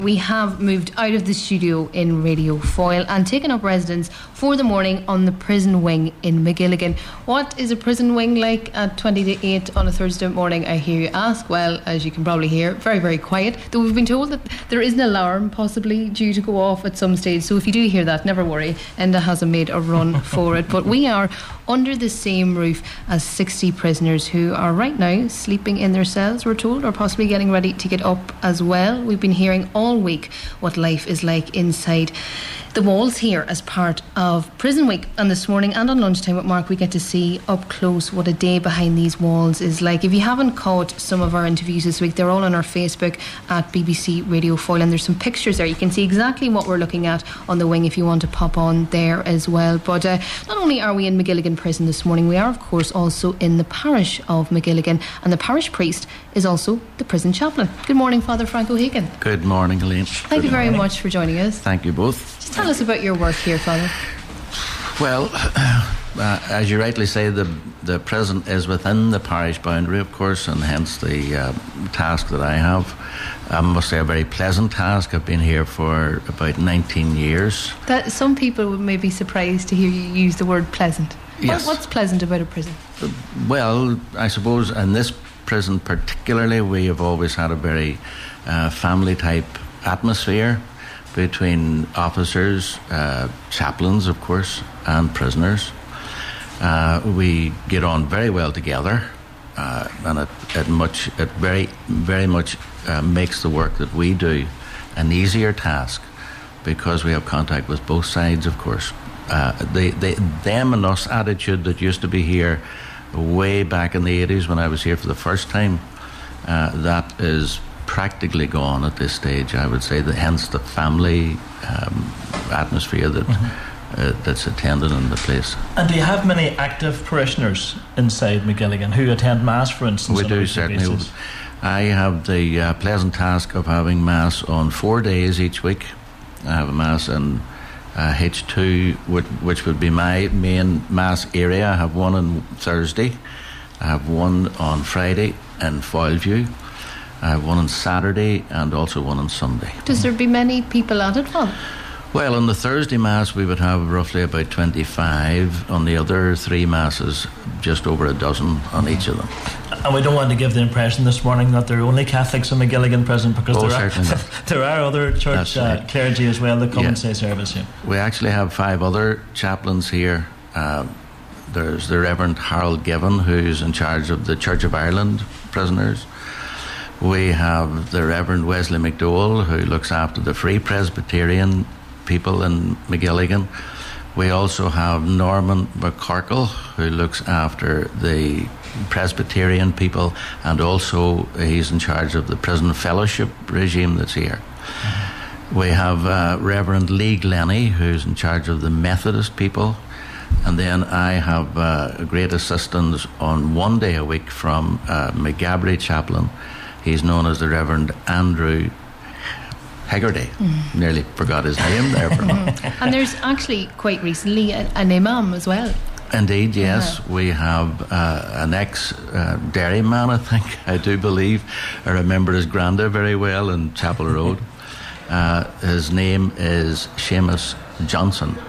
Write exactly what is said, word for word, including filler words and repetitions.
We have moved out of the studio in Radio Foyle and taken up residence for the morning on the prison wing in Magilligan. What is a prison wing like at twenty to eight on a Thursday morning, I hear you ask? Well, as you can probably hear, very, very quiet. Though we've been told that there is an alarm possibly due to go off at some stage. So if you do hear that, never worry. Enda hasn't made a run for it. But we are under the same roof as sixty prisoners who are right now sleeping in their cells, we're told, or possibly getting ready to get up as well. We've been hearing all week what life is like inside the walls here as part of Prison Week. And this morning and on lunchtime with Mark, we get to see up close what a day behind these walls is like. If you haven't caught some of our interviews this week, they're all on our Facebook at B B C Radio Foyle, and there's some pictures there. You can see exactly what we're looking at on the wing if you want to pop on there as well. But uh, not only are we in Magilligan Prison this morning, we are of course also in the parish of Magilligan, and the parish priest is also the prison chaplain. Good morning, Father Frank O'Hagan. Good morning, Elaine. Thank you very much for joining us. Thank you both. Just tell us about your work here, Father. Well, uh, as you rightly say, the the prison is within the parish boundary, of course, and hence the uh, task that I have. I must say, a very pleasant task. I've been here for about nineteen years. That some people would maybe be surprised to hear you use the word pleasant. Yes. What, what's pleasant about a prison? Well, I suppose in this prison particularly, we have always had a very uh, family-type atmosphere between officers, uh, chaplains, of course, and prisoners. Uh, we get on very well together, uh, and it, it much, it very, very much uh, makes the work that we do an easier task because we have contact with both sides, of course. Uh, the, the them and us attitude that used to be here way back in the eighties when I was here for the first time, uh, that is practically gone at this stage, I would say. That hence the family um, atmosphere that mm-hmm. uh, that's attended in the place. And do you have many active parishioners inside Magilligan who attend Mass, for instance? We do, certainly. Basis? I have the uh, pleasant task of having Mass on four days each week. I have a Mass in uh, H two, which, which would be my main Mass area. I have one on Thursday. I have one on Friday in Foyleview. I have one on Saturday and also one on Sunday. Does there be many people at it, Father? Well, on the Thursday Mass we would have roughly about twenty-five. On the other three Masses, just over a dozen on each of them. And we don't want to give the impression this morning that there are only Catholics in Magilligan Prison, because oh, there, are, there are other church right. uh, clergy as well that come yeah. and say service here. We actually have five other chaplains here. Uh, there's the Reverend Harold Given, who's in charge of the Church of Ireland prisoners. We have the Reverend Wesley McDowell, who looks after the Free Presbyterian people in Magilligan. We also have Norman McCorkle, who looks after the Presbyterian people, and also he's in charge of the prison fellowship regime that's here. Mm-hmm. We have uh, Reverend Lee Glennie, who's in charge of the Methodist people. And then I have uh, a great assistance on one day a week from uh, McGabry chaplain. He's known as the Reverend Andrew Hegarty. Mm. Nearly forgot his name there for a minute. And there's actually quite recently an, an imam as well. Indeed, yes. Uh-huh. We have uh, an ex-dairyman, uh, I think, I do believe. I remember his granda very well in Chapel Road. Uh, his name is Seamus Johnson.